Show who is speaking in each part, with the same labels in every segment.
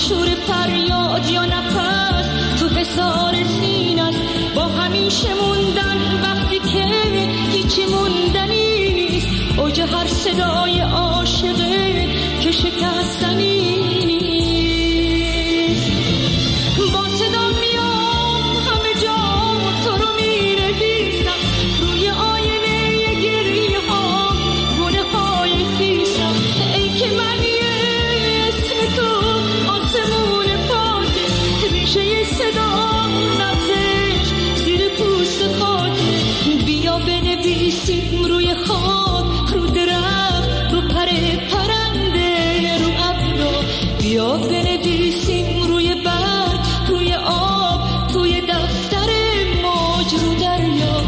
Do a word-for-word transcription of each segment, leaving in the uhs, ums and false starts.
Speaker 1: شور فریاد یا نفس تو حصار سینه است، با همیشه موندن وقتی که هیچی موندنی نیست، اوج هر صدای عاشقه که شکستنی نیست. با صدا میام همه جا تو رو می‌نویسم، روی آینه گریه ها گونه های خیسم. ای که من اسم تو آسمون پاکه، ریشه صدا نبزش زیر پوست خاکه. بیا بنویسیم روی خاک، رو درخت، رو پر پرنده، رو ابر. بیا بنویسیم روی برگ، روی آب، توی دفتر موج، رو دریا.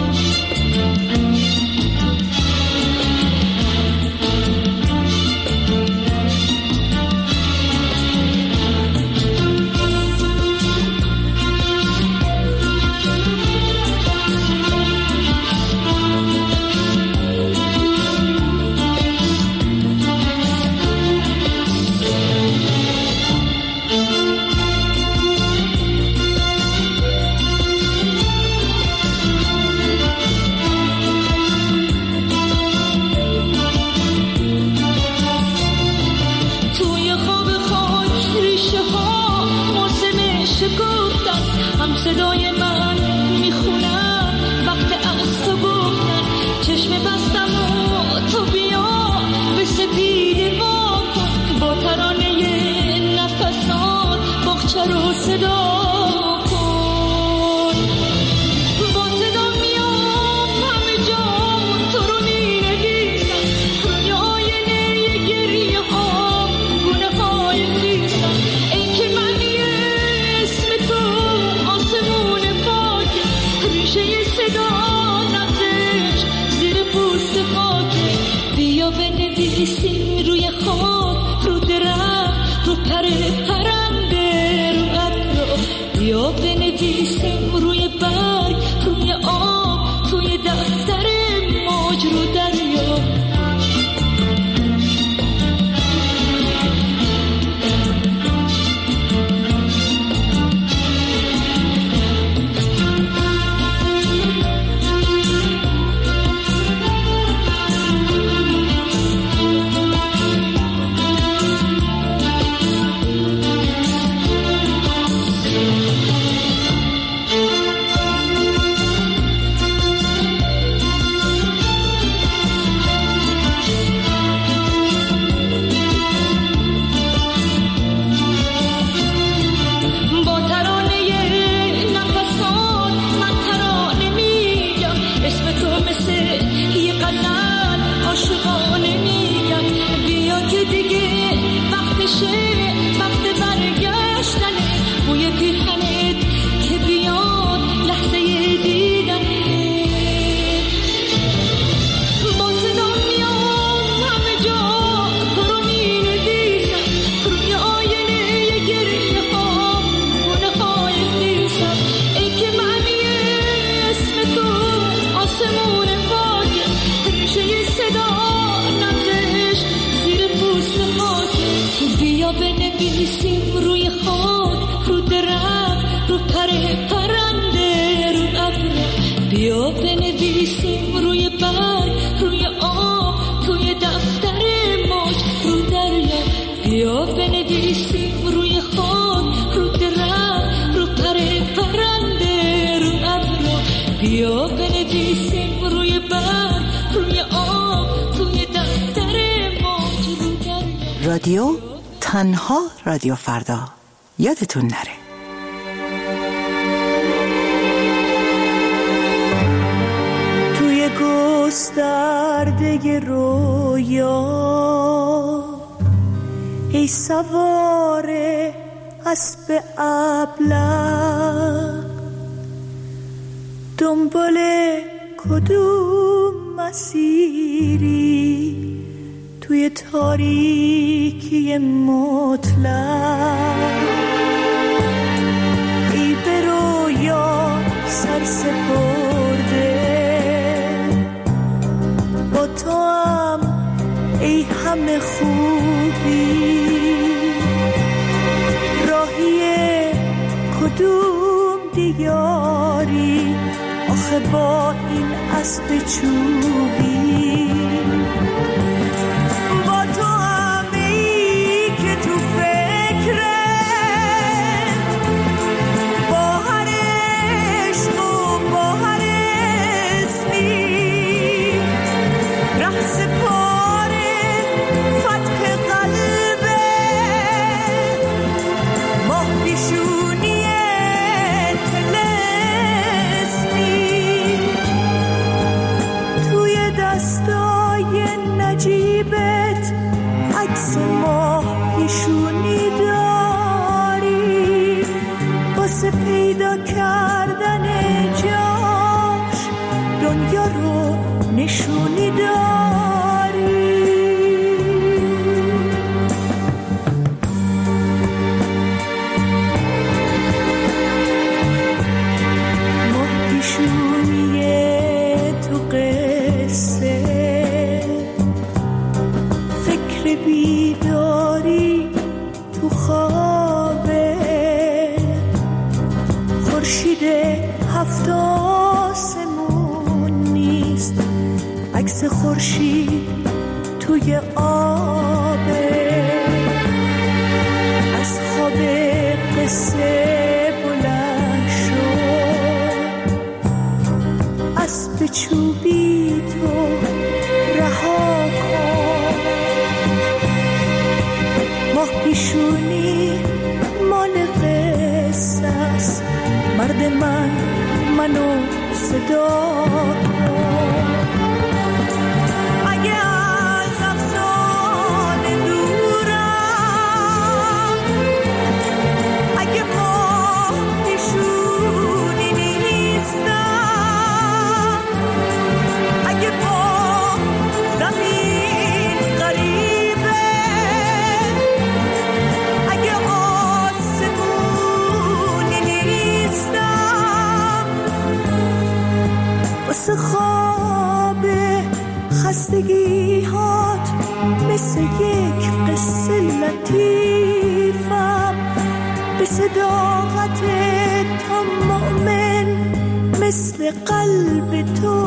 Speaker 1: هم صدای من میخونم وقت از تو گفتن، چشم بستم و تو بیا به سپیده واکن، با ترانه نفسات باغچه رو صدا کن. با صدا میام همه جا تو رو مینویسم، روی آینه گریه ها گونه های خیسم. ای که من اسم تو آسمون پاکه، ریشه صدا نبزش زیر پوست خاکه. بیا بنویسیم روی خاک، رو درخت، رو پر پرنده، رو ابر. بیا بنویسیم روی برگ، روی آب، توی دفتر موج، رو دریا. بنویسیم روی خاک، رو درخت، رو پر پرنده، رو ابر. بیا بنویسیم روی برگ، روی آب، توی دفتر موج، رو دریا. بیا بنویسیم روی خاک، رو درخت، رو پر پرنده، رو ابر. بیا بنویسیم روی برگ، روی آب، توی دفتر موج، رو دریا.
Speaker 2: رادیو تنها رادیو فردا، یادتون نره.
Speaker 3: توی گسترده رویا ای سوار اسب ابله، دنبال کدوم مسیری توی تاریکی مطلق؟ ای به رویا سر سپرده، با تو هم ای همه خوبی، اسب چوبی با تو همه ای که تو فکره با هر عشق و با هر اسمی رقص پاره فتح قلبه ماه پیشونی دستای نجیبت عکس ماه پیشونی داری واسه پیدا کردن جاش دنیا رو نشونی داری ماه پیشونی تو قصه بیداری تو خوابه خورشید هفت آسمون نیست عکس خورشید توی آبه از خواب قصه بلند شد اسب چوبی تو رها کن ماه پیشونی مال قصه است مرد من منو صدا کن اگه از افسانه دورم اگه ماه پیشونی نیستم اگه با زمین غریبه اگه آسمونی نیستم واسه خواب خستگی هات مثل یک قصه لطیفم به صداقت تو مؤمن مثل قلب تو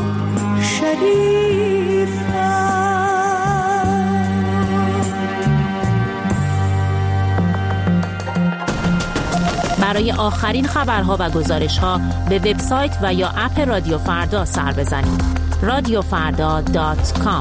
Speaker 3: شریفم
Speaker 4: برای آخرین خبرها و گزارش‌ها به وبسایت و یا اپ رادیو فردا سر بزنید. رادیو فردا دات کام.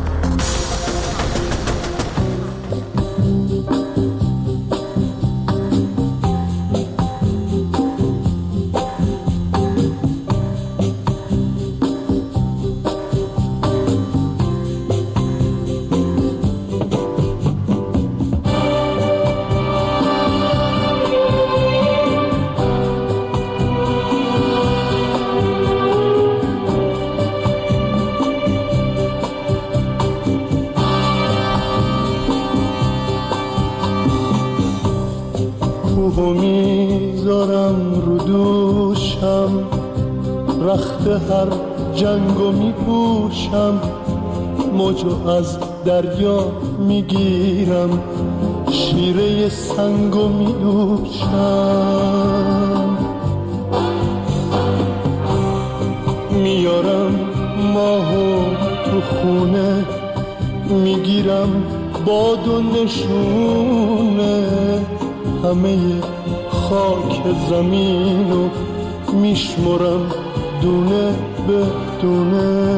Speaker 5: کوهو میذارم رو دوشم رخت هر جنگو میپوشم موجو از دریا میگیرم شیره سنگو میدوشم میارم ماهو تو خونه میگیرم باد و نشونه همه خاک زمینو میشمرم دونه به دونه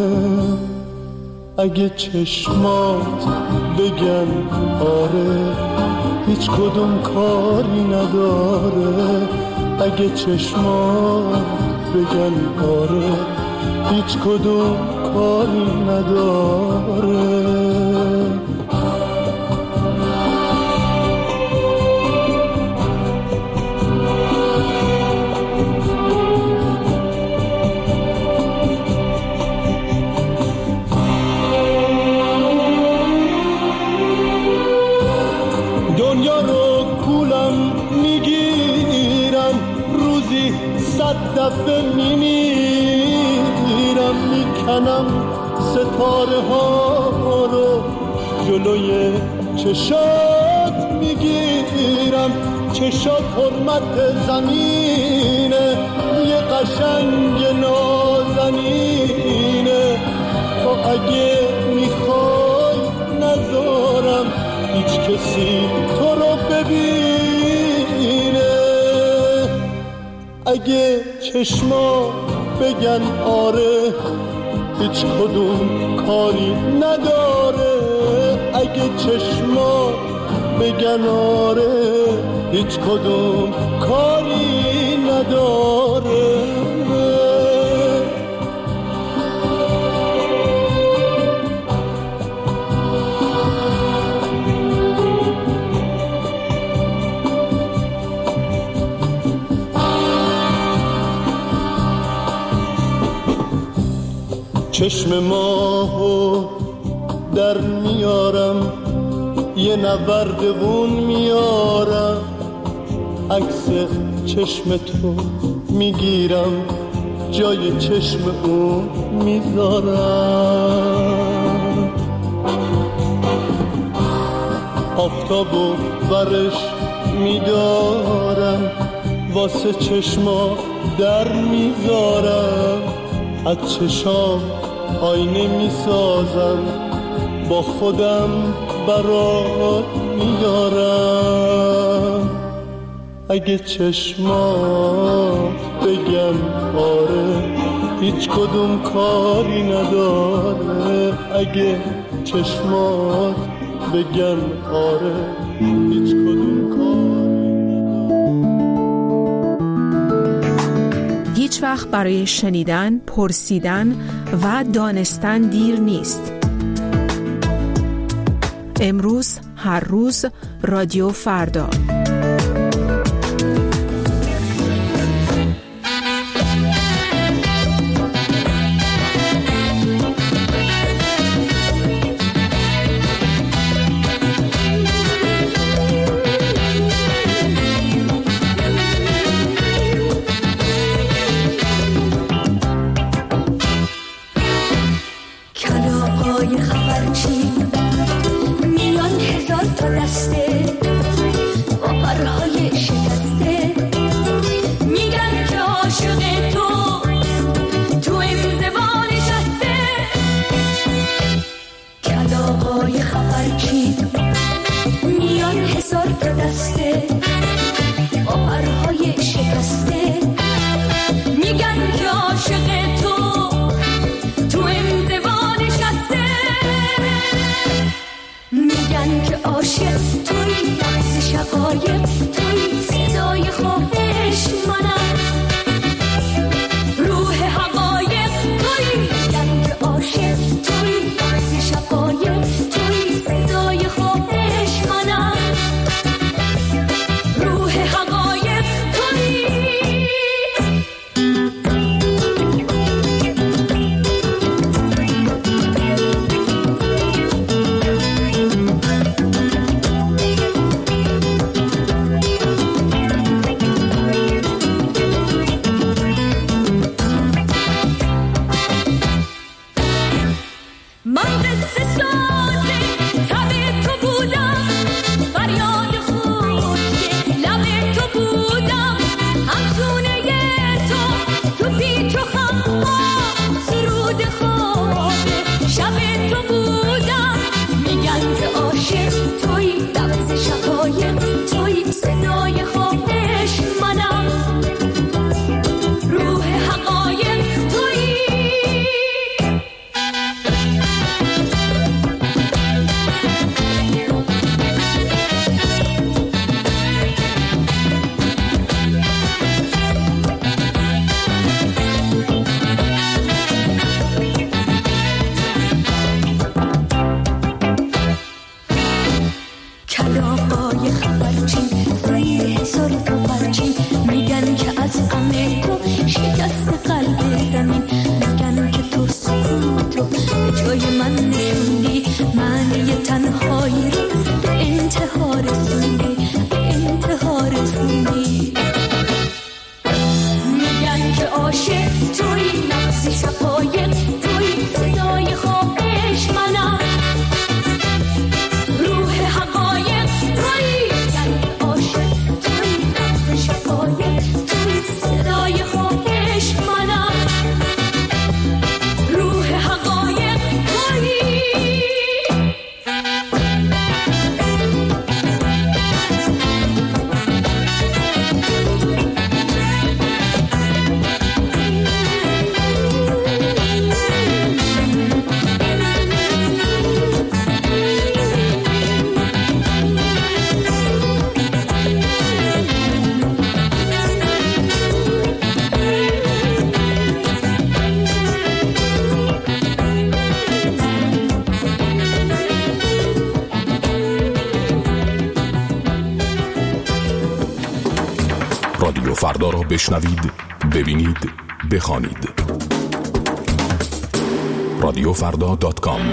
Speaker 5: اگه چشمات بگن آره هیچ کدوم کاری نداره اگه چشمات بگن آره هیچ کدوم کاری نداره دفعه میمیرم میکنم ستاره ها رو جلوی چشات میگیرم چشات حرمت زمینه یه قشنگ نازنینه اگه میخوای نذارم هیچ کسی تو رو ببینه. اگه چشما بگن آره هیچ کدوم کاری نداره. اگه چشما بگن آره هیچ کدوم کاری نداره. چشم ماهو در میارم یه نوردگون میارم. عکس چشم تو میگیرم جای چشم اون میذارم. آفتابو برش میدارم واسه چشما در میذارم. از چشام آینه میسازم با خودم برات میارم. اگه چشمات بگن آره هیچ کدوم کاری نداره. اگه چشمات بگن آره هیچ کدوم کاری نداره.
Speaker 6: هیچ وقت برای شنیدن، پرسیدن و دانستن دیر نیست. امروز، هر روز، رادیو فردا.
Speaker 7: رادیو فردا را بشنوید، ببینید، بخوانید. رادیو فردا دات کام.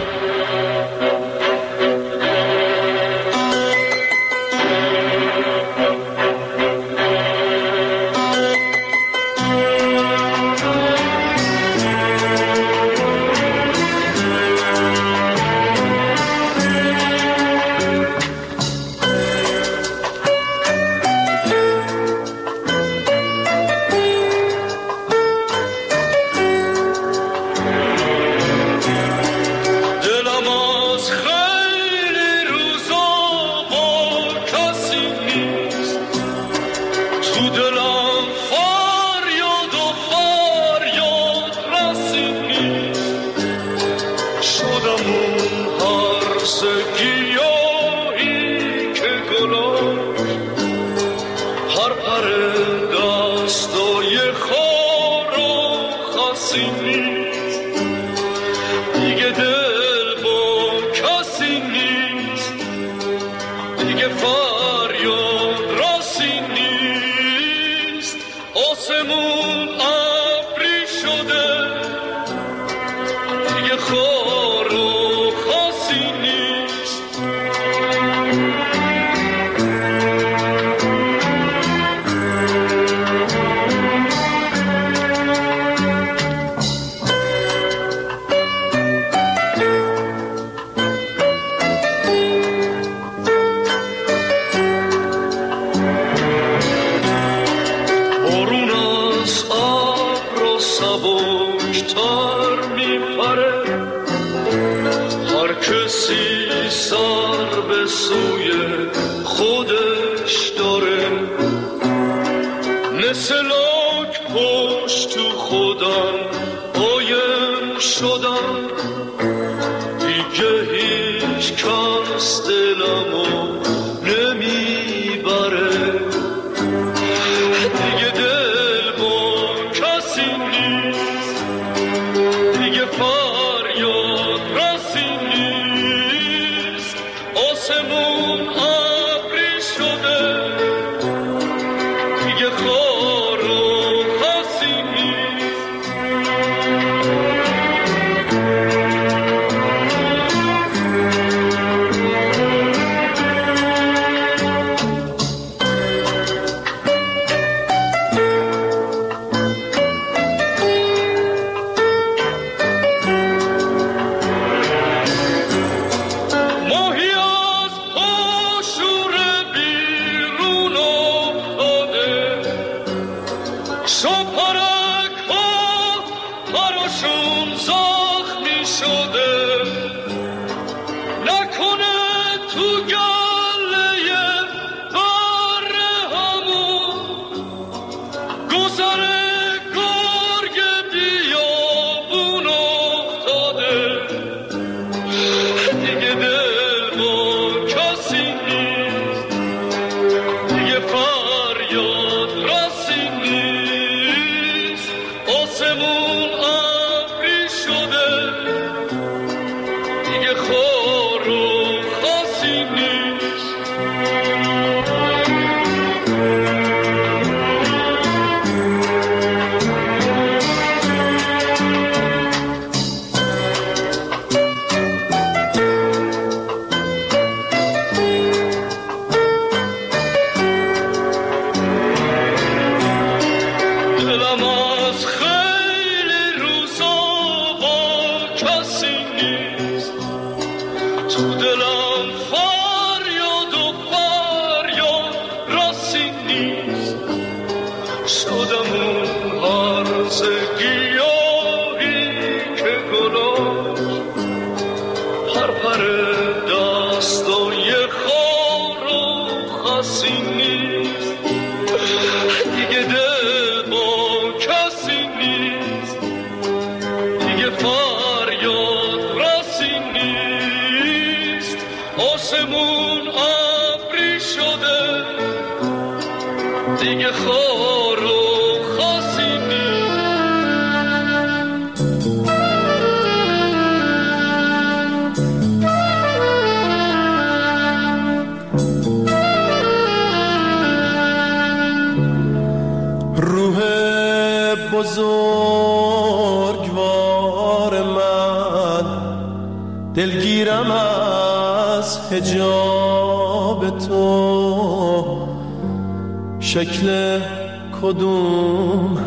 Speaker 5: بزرگوار من، دلگیرم از حجاب تو، شکل کدوم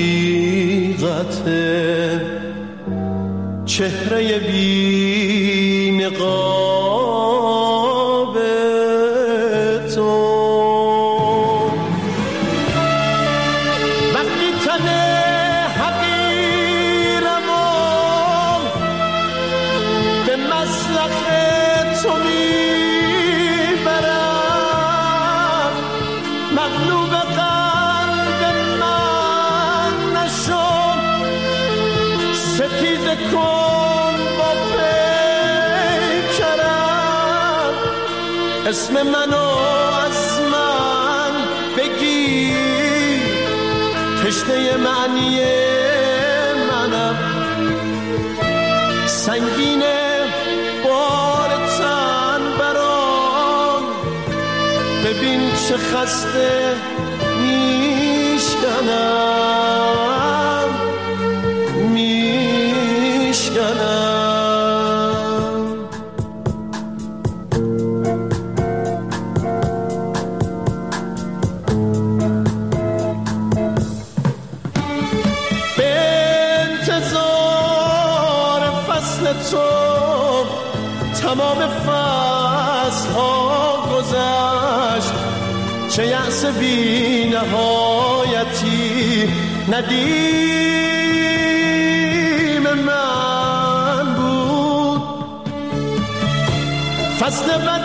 Speaker 5: حقیقته، چهره بی نقاب تو. وقتی تن حقیرم و به مسلخ تو میبرم، مغلوب قلب من نشو، ستیزه کن با پیکرم، اسم منو از من بگیر، تشنه معنی منم، سنگینه بار تن برام، ببین چه خسته میشکنم میشکنم. به انتظار فصل تو تمام فصل ها گذشت، چه یأس بی نهایتی ندیم من بود. فصل بد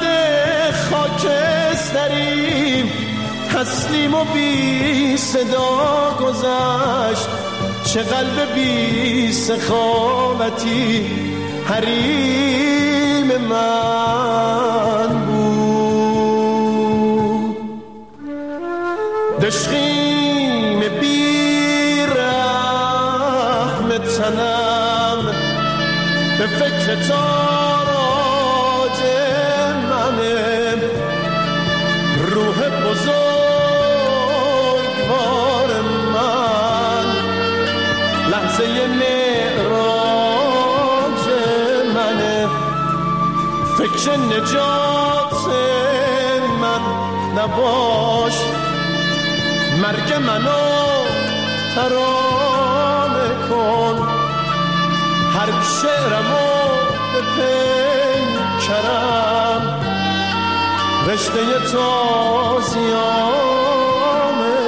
Speaker 5: خاکستریم تسلیم و بی صدا گذشت، چه قلب بی سخاوتی حریم من بود. دشخیم بی رحم تنم به فکر تاراج منه، روح بزرگوار من، لحظه معراج منه، فکر نجات من نباش، مرگ منو ترانه کن، هر شعرمو به پیکرم، رشته تازیانه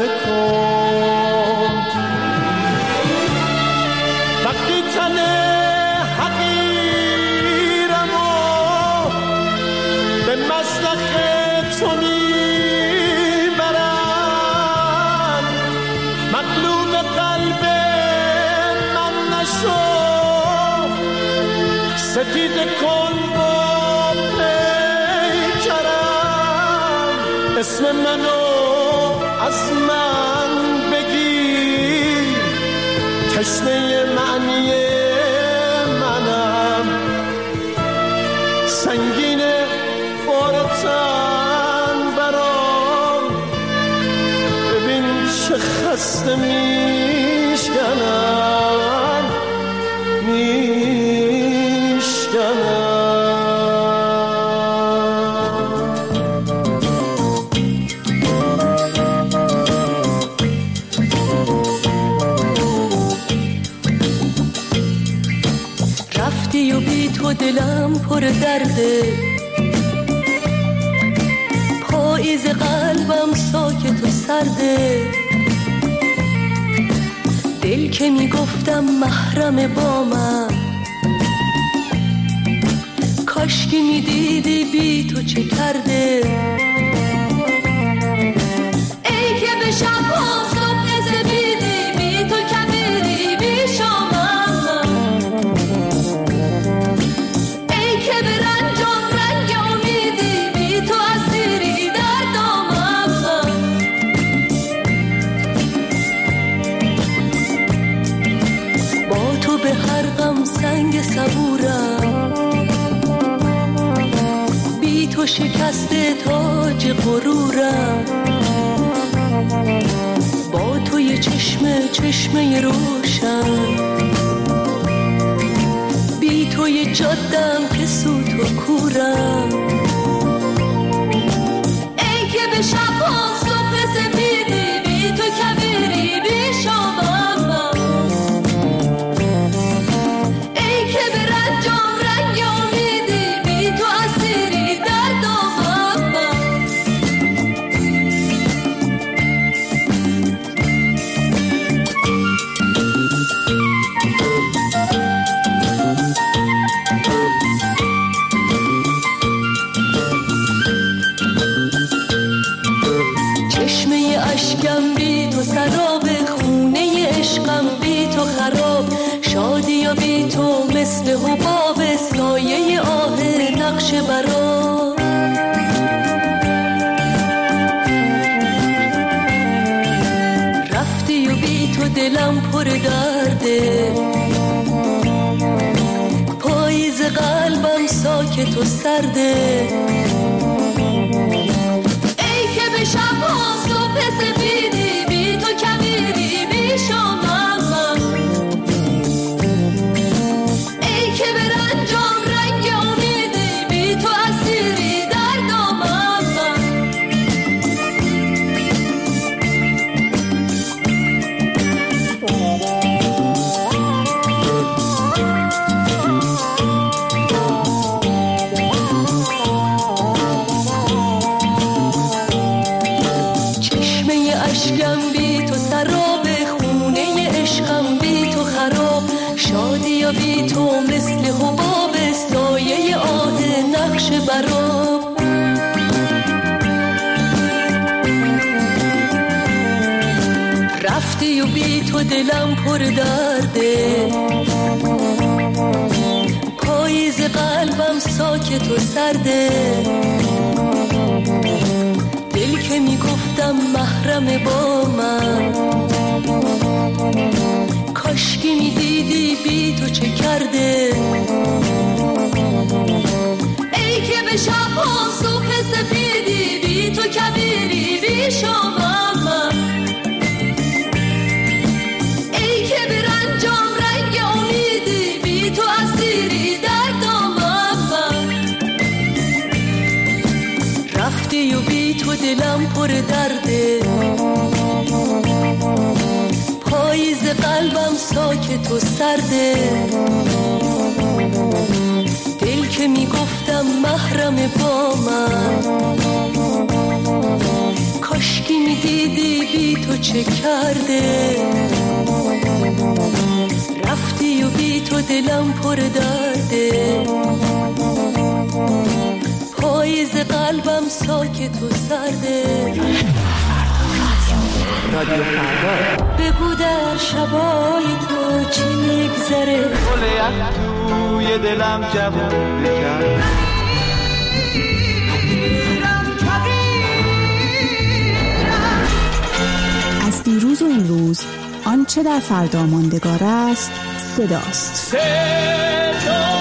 Speaker 5: کن. وقتی تن حقیرمو به مسلخ تو میبرم، مغلوب قلب من نشو، ستیزه کن با پیکرم، اسم منو از من بگیر، تشنه معنی منم، سنگینه بار تن برام، ببین چه خسته میشکنم میشکنم.
Speaker 1: رفتی و بی تو دلم پر درده، پاییز قلبم ساکت و سرده، دل که میگفتم محرم با من، کاشکی میدیدی بی تو چه کرده. ای که به شبها صبح زبیدی، بی تو کبیدی بی شامم، ای که به رنجام رنگ امیدی، بی تو اسیری در دامم. با تو به هر غم سنگ صبورم، بی تو شکسته تاج غرورم، با تو یه چشم چشم
Speaker 8: چشمه روشن، بی توی جادم که سوت و کورم، ای که به شب ها صبح سپیدی، بی تو کبیری بی شامم من، ای که به رنجام رنگ امیدی، بی تو اسیری در دامم من. چشمه اشکم بی تو سراب، خونه عشقم بی تو خراب، شادی و بی تو مثل حباب، سایه آه نقش برا. رفتی و بی تو دلم پر درده، پاییز قلبم ساکت و سرده، ای که به شب ها صبح سپیدی، بی تو کبیری بی شامم من، ای که به رنجام رنگ امیدی، بی تو اسیری در دامم من. اشکم بی تو سراب، خونه عشقم بی تو خراب، شادی و بی تو مثل حباب، سایه آه نقش براب. رفتی و بی تو دلم پر درده، پاییز قلبم ساکت و سرده، دل که میگفتم محرم با من، کاشکی میدیدی بی تو چه کرده، ای که به شب ها صبح سپیدی، بی تو کبیری بی شامم من، ای که به رنجام رنگ امیدی، بی تو اسیری در دامم من. رفتی و بی تو دلم پر درده، پاییز قلبم ساکت و سرده، دل که میگفتم محرم با من، کاشکی میدیدی بی تو چه کرده، رفتی و بی تو دلم پر درده، پاییز قلبم ساکت و سرده.
Speaker 2: رادیو فردا.
Speaker 8: بگو در شبای تو چی میگذره،
Speaker 5: گل یخ توی دلم جوون بکن،
Speaker 2: از دیروز و امروز آنچه در فردا ماندگار است صداست.
Speaker 5: صدا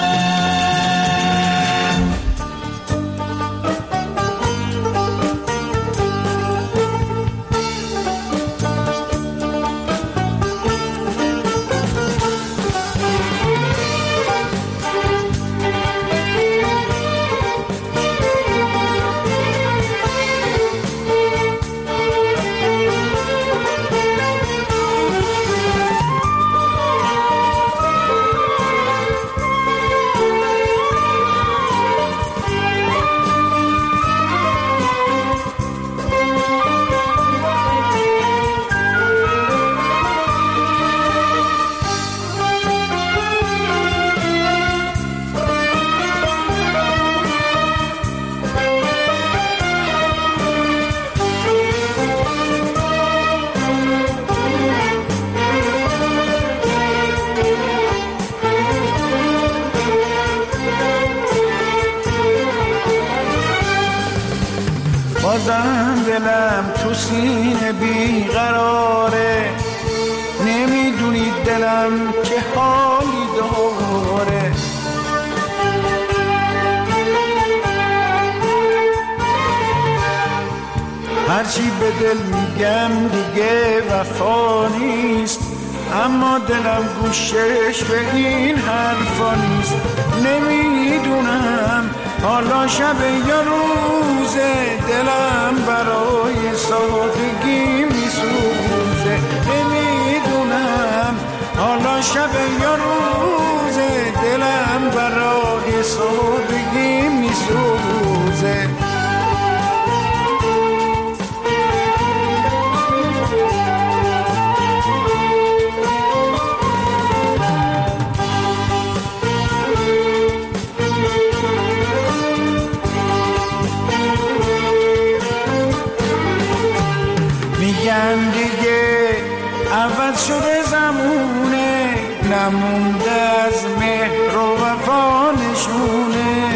Speaker 9: بازم دلم تو سینه بیقراره، نمیدونی دلم که حالی داره، هرچی به دل میگم دیگه وفا نیست، اما دلم گوشش به این حرفا نیست. نمیدونم حالا شب یا روزه، دلم برای سادگی میسوزه. نمیدونم حالا شب یا روزه، دلم برای سادگی میسوزه. میگن دیگه عوض شده زمونه، نمونده از مهر و وفا نشونه.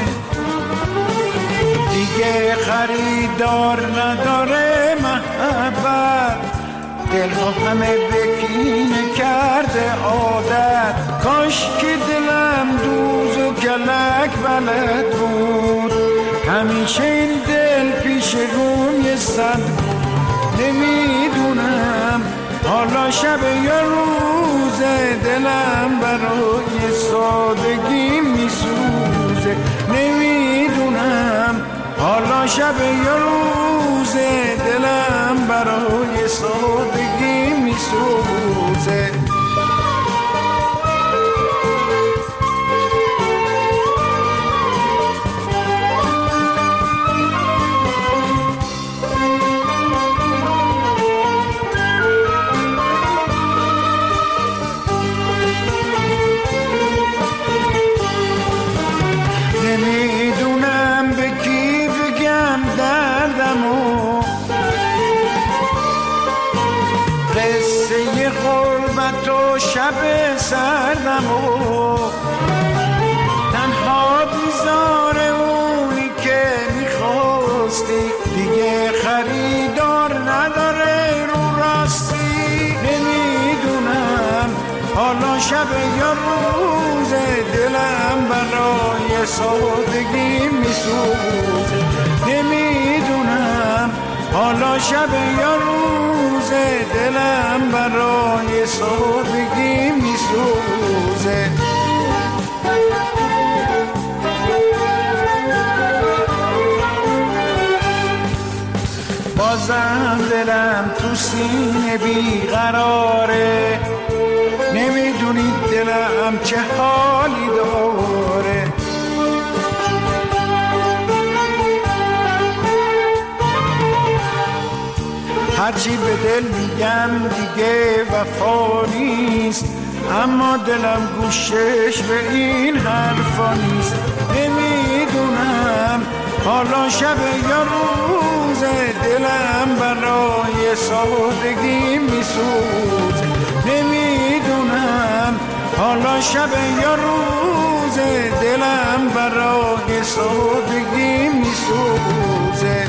Speaker 9: دیگه خریدار نداره محبت، دلها همه بکینه کرده عادت. کاش که دلم دوز و کلک بلد بود، همیشه این دل پیش روم یه صد. نمیدونم حالا شب یا روزه، دلم برای سادگی میسوزه. نمیدونم حالا شب یا روزه، دلم برای سادگی میسوزه. شب سردم و تنها بیزار اونی که میخواستی، دیگه خریدار نداره رو راستی. نمیدونم حالا شب یا روزه، دلم برای سادگی میسوزه. نمیدونم حالا شب یا روزه، دلم برای سادگی میسوزه. بازم دلم تو سینه بیقراره، نمیدونی دلم چه حالی داره. هرچی به دل میگم دیگه وفا نیست، اما دلم گوشش به این حرفا نیست. نمیدونم حالا شب یا روزه، دلم برای سادگی میسوزه. نمیدونم حالا شب یا روزه، دلم برای سادگی میسوزه.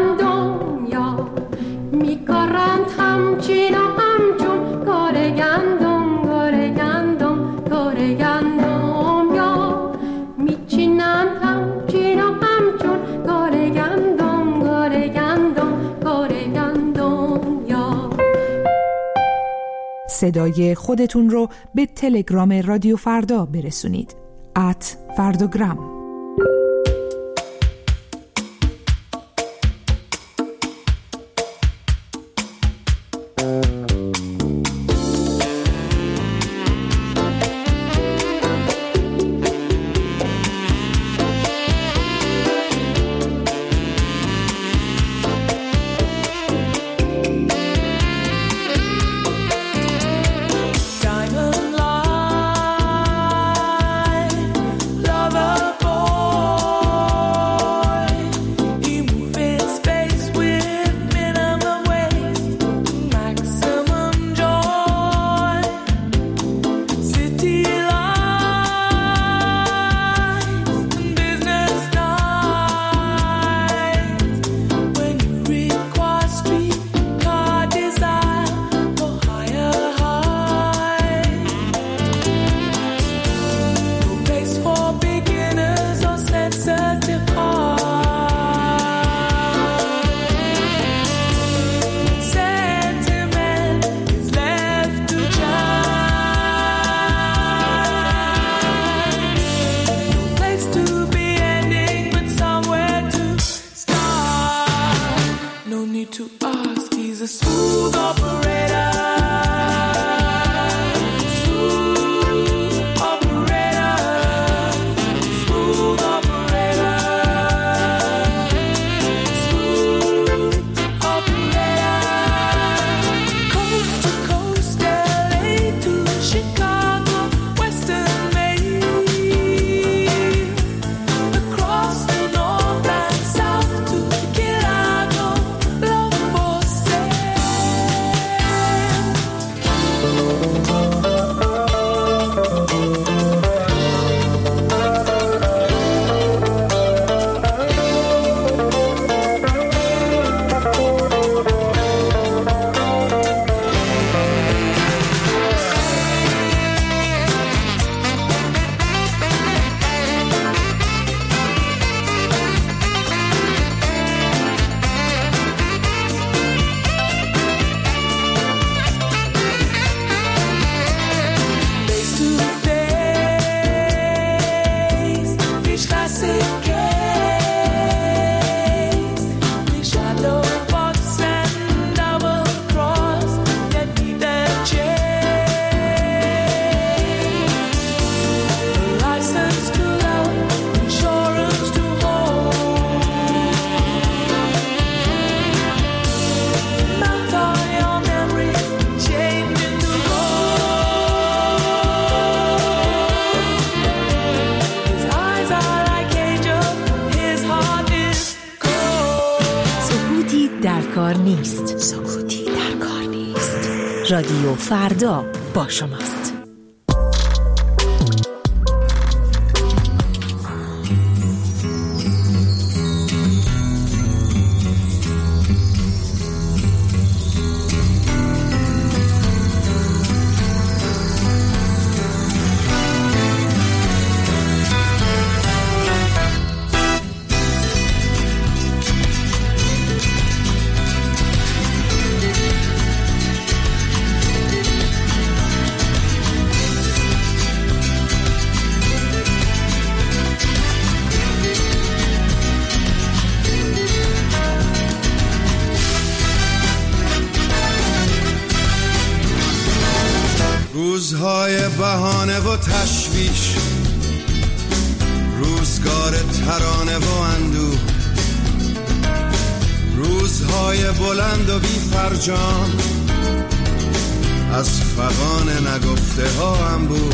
Speaker 10: میکارند همچین و همچون کار گندم.
Speaker 6: صدای خودتون رو به تلگرام رادیو فردا برسونید. ات فردوگرام.
Speaker 4: رادیو فردا با شماست.
Speaker 10: روزهای بهانه و تشویش، روزگار ترانه و اندوه، روزهای بلند و بی فرجام، از فغان نگفته ها هم بود،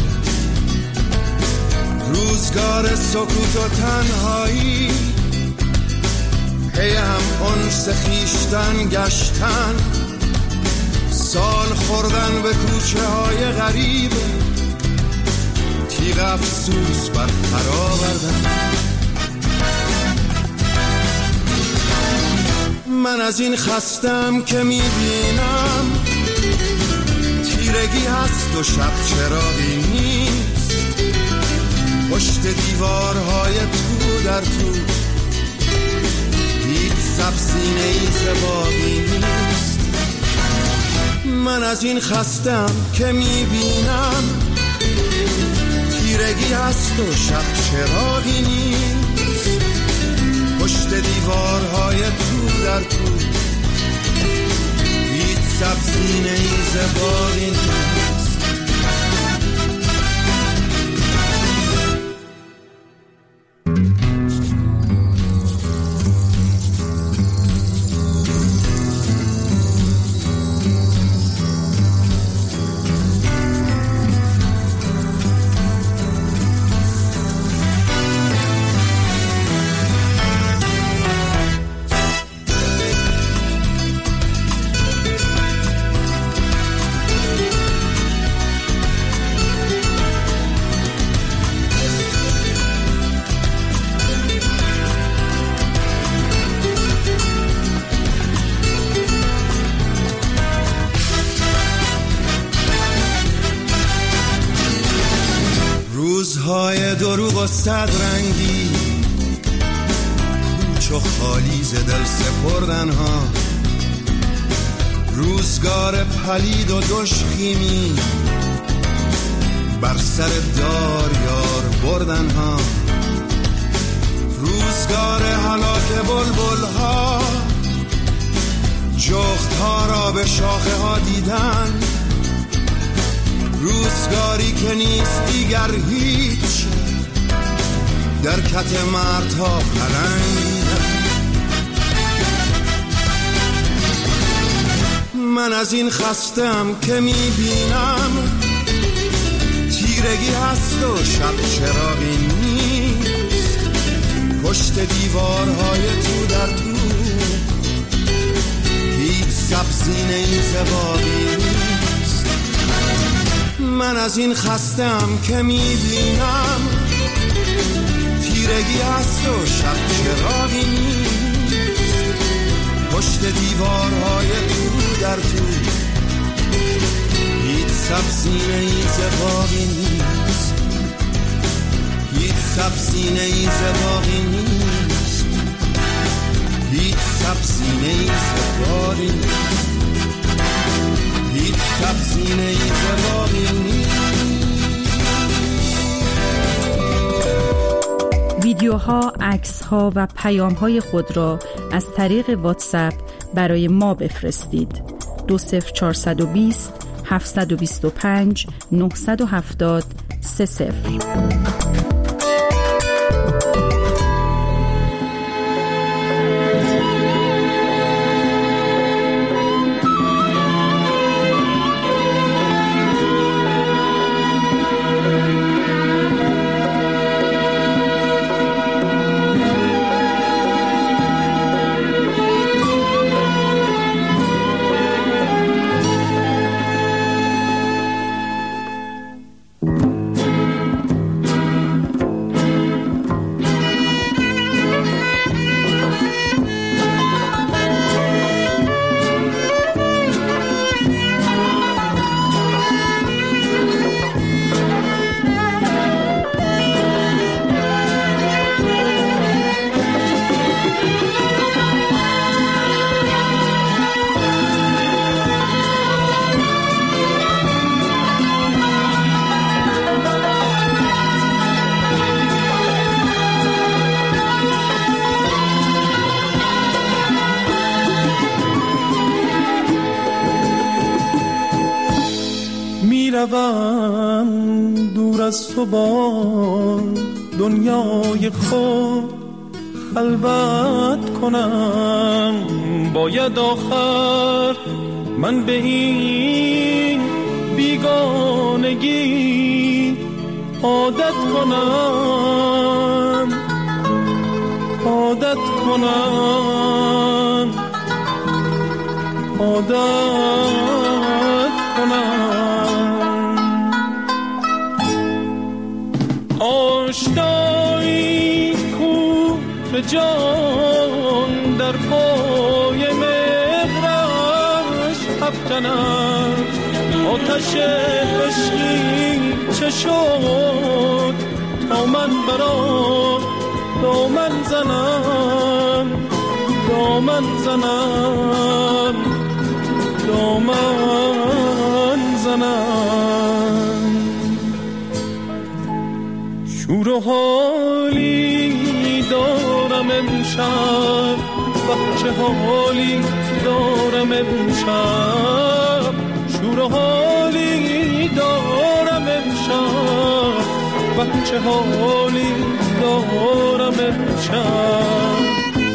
Speaker 10: روزگار سکوت و تنهایی، پی هم انس خویشتن گشتن، سال خوردن به کوچه های غریب، تیغ افسوس بر پر آوردن. من از این خستم که میبینم تیرگی هست و شب چراغی نیست، پشت دیوارهای تو در تو هیچ سبزینه‌ای زبابی نیست. من از این خستم که میبینم تیرگی هست و شب چراغی نیست، پشت دیوارهای تو در تو هیچ سبزی نیز باقی نیست. روزهای دروغ و صد رنگی، کوچ و خالی ز دل سپردن ها، روزگار پلید و دشخیمی بر سر دار یار بردن ها، روزگار هلاک بلبل ها، جغد ها را به شاخه ها دیدن، روزگاری که نیست دیگر هیچ در کت مردها پلنگ. من از این خستم که میبینم تیرگی هست و شب چراغی نیست، پشت دیوارهای تو در تو هیچ سبزی نیز باقی نیست. من از این خستم که میبینم تیرگی هست و شب چراغی نیست، پشت دیوارهای تو در تو هیچ سبزی نیز باقی نیست، هیچ سبزی نیز باقی نیست، هیچ سبزی نیز باقی نیست، هیچ سبزی نیز باقی نیست.
Speaker 2: ویدیوها، عکس‌ها و پیام‌های خود را از طریق واتساپ برای ما بفرستید. دو صفر چهارصد و بیست هفتصد و بیست و پنج نهصد و هفتاد سه صفر.
Speaker 11: میروم دور از تو با دنیای خود خلوت کنم، باید آخر من به این بیگانگی عادت کنم، عادت کنم، عادت کنم. آشنایی کو به جان در پای مهرش افکنم، آتش عشقی چه شد تا من برات دامن زنم، دامن زنم، دامن امشب و چه حالی دارم امشب شور و حالی دارم امشب و چه حالی دارم امشب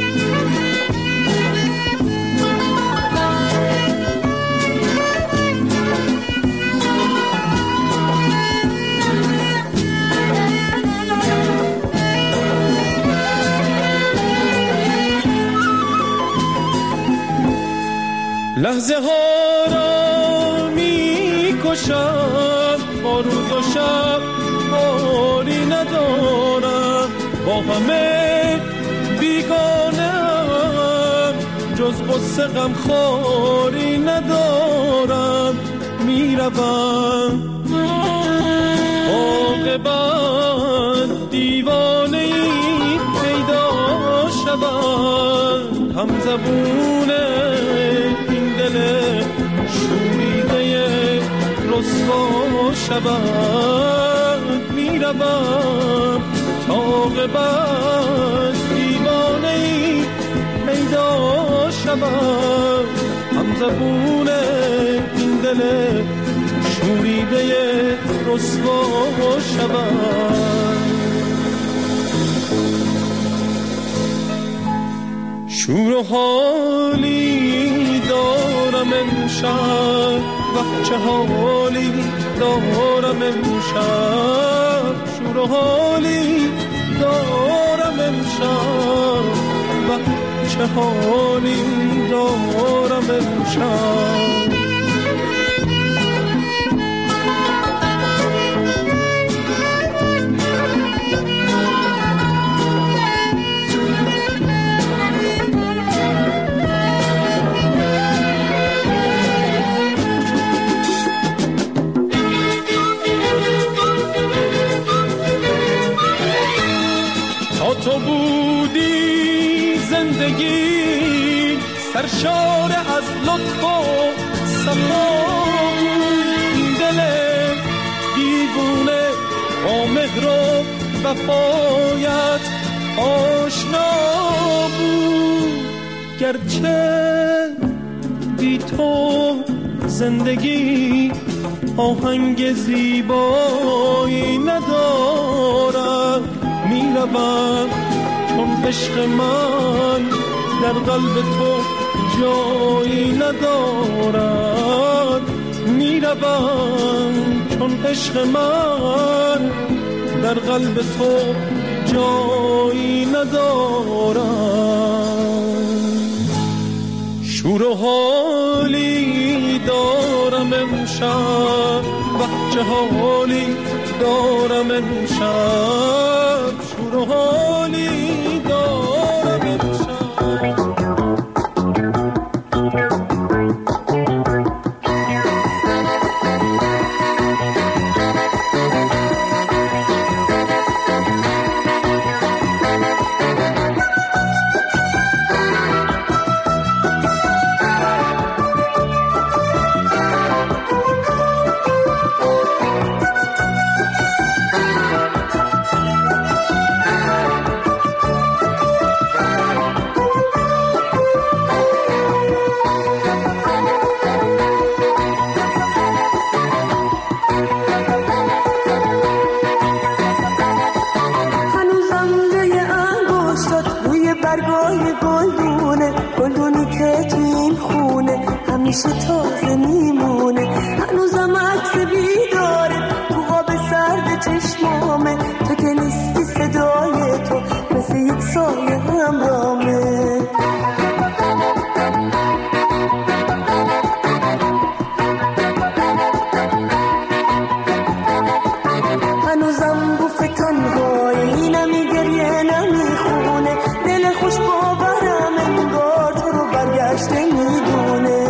Speaker 11: لحظه ها را می کشم با روز و شب کاری ندارم با همه بیگانم جز غصه غم خواری ندارم میروم عاقبت دیوانه ای پیدا شود هم زبونه شوریده رسوا شود میروم عاقبت دیوانه ای پیدا شود هم زبون این دل شوریده رسوا شود شور و حالی دارم امشب و چه حالی دارم امشب شور و حالی دارم امشب و چه حالی دارم امشب تو بودی زندگی سرشار از لطف و صفا این دل دیوونه با مهر و وفایت آشنا بود گرچه بی تو زندگی آهنگ زیبایی ندارد میروم چون عشق من در قلب تو جایی ندارد میروم چون عشق من در قلب تو جایی ندارد شور و حالی دارم امشب و چه حالی دارم امشب شور و حالی دارم امشب
Speaker 3: همیشه تازه میمونه هنوزم عکس بیداره تو خواب سرد چشمامه تو که نیستی صدای تو مثل یک سایه همرامه هنوزم بوف تنهایی نمیگریه نمیخونه دل خوش باورم انگار تو رو برگشته میدونه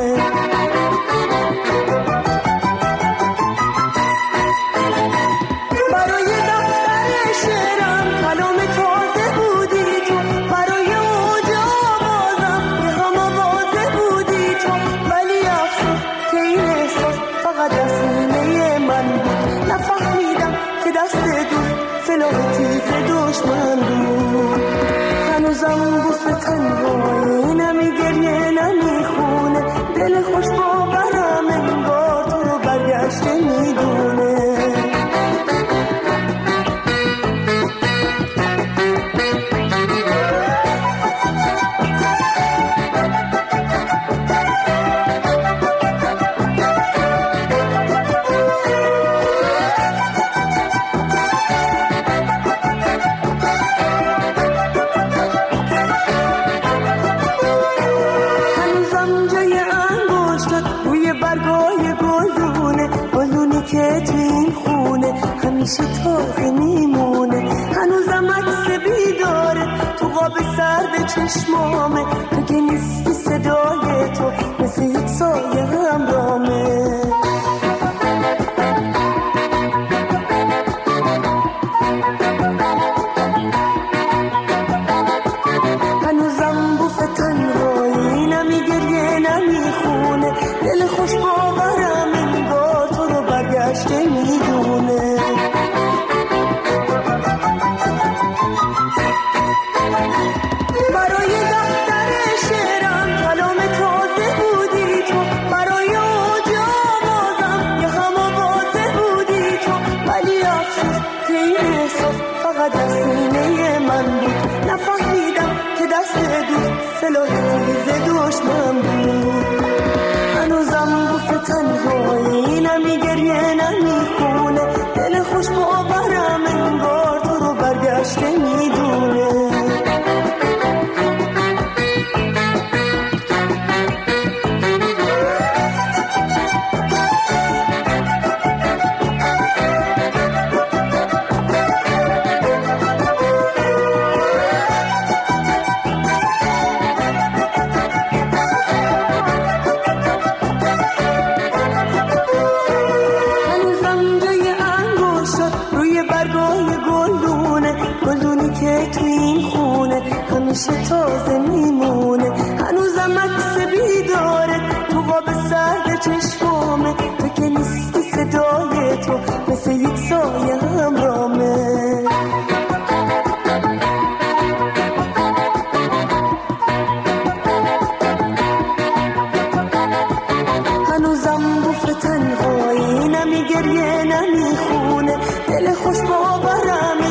Speaker 3: هنوزم بوف تنهایی نمیگریه نمیخونه دل خوش باورم انگار تو رو برگشته میدونه همیشه تازه میمونه هنوزم عکس بیداره تو قاب سرد چشمامه تو که نیستی صدای تو مثل یک سایه همرامه هنوزم بوف تنهایی نمیگریه نمیخونه دل خوش باورم انگار تو رو برگشته میدونه برای دفتر شعرم کلام تازه بودی تو برای اوج آوازم یه هم آوازه بودی تو ولی افسوس که این احساس فقط در سینه من بود نفهمیدم که دست دوست سلاح تیز دشمن بود هنوزم بوف تنهایی نمیگریه نمیخونه دل خوش باورم انگار تو رو برگشته میدونه همیشه تازه میمونه هنوزم عکس بیداره تو قاب سرد چشمامه تو که نیستی صدای تو مثل یک سایه همرامه هنوزم بوف تنهایی نمیگریه نمیخونه دل خوش باورم